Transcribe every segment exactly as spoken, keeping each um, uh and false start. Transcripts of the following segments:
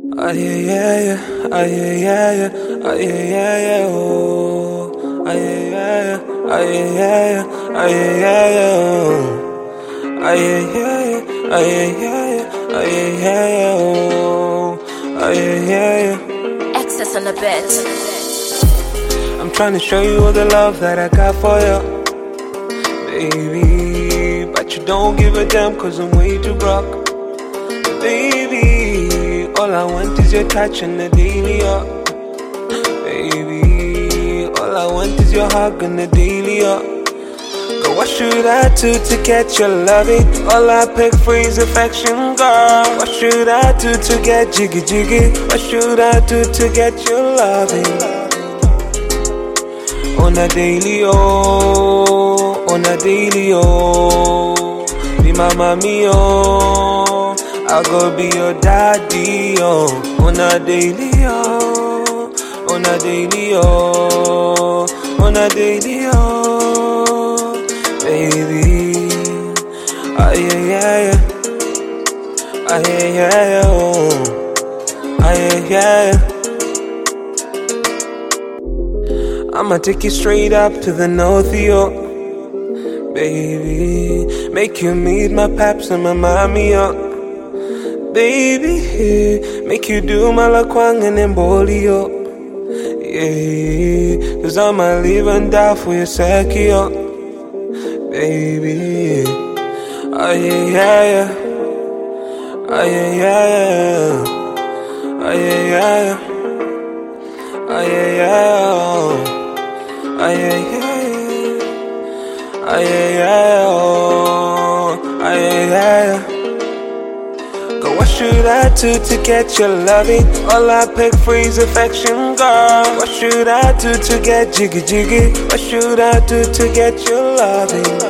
Ah yeah yeah yeah, ah yeah yeah yeah, ah yeah yeah yeah, oh. Ah yeah yeah yeah, ah yeah yeah yeah, ah yeah yeah yeah, oh. Ah yeah yeah yeah, ah yeah yeah yeah, ah yeah yeah yeah, oh. Ah yeah yeah yeah. Access on the bed. I'm trying to show you all the love that I got for you, baby. But you don't give a damn cause I'm way too broke. Baby, all I want is your touch and the daily up. Baby, all I want is your hug and the daily up. But what should I do to get your loving? All I pick for is affection, girl. What should I do to get jiggy jiggy? What should I do to get your loving? On a daily, oh, on a daily, oh. Be my mommy, oh. I'll go be your daddy, oh. On a daily, oh. On a daily, oh. On a daily, oh. Baby. Ah, yeah, yeah, yeah. Ah, yeah, yeah, yeah, oh. Ah, yeah, yeah, yeah. I'ma take you straight up to the north, yo. Baby, make you meet my paps and my mommy, yo. Baby, make you do my lakwang and emboli, yo. Yeah, cause I'ma live and die for your sake, yo. Baby, ah yeah, yeah, yeah. Ah yeah, yeah, yeah. Ah yeah, yeah, yeah. Ah yeah, yeah, oh. Ah yeah, yeah, yeah. Ah yeah, yeah, oh. Ah yeah, yeah, yeah. Girl, what should I do to get your loving? All I pick for is affection, girl. What should I do to get jiggy jiggy? What should I do to get your loving?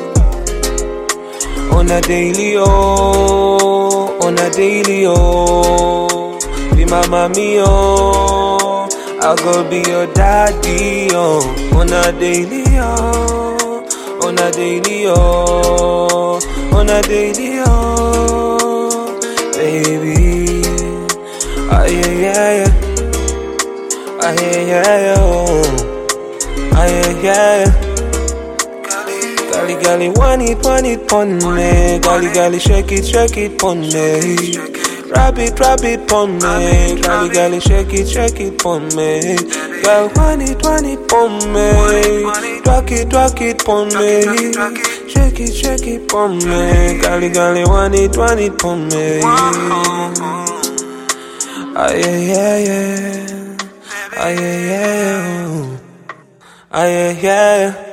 On a daily, oh. On a daily, oh. Be my mommy, oh. I'll go be your daddy, oh. On a daily, oh. On a daily, oh. On a daily, oh. Baby. Ah yeah, yeah, yeah. Ah yeah, yeah, yeah, oh. Ah yeah, yeah, yeah. Gali, gali, want it, want it, pon me. Gali, gali, shake it, shake it, pon me. Rub it, rub it, pon me. Gali, gali, shake it, shake it, pon me. Girl, want it, want it, pon me. Rock it, rock it, pon me. Shake it, shake it, pon me. Gali, gali, want it, want it, pon me. Ah yeah, yeah, yeah. Ah yeah, yeah, yeah. Ah yeah, yeah.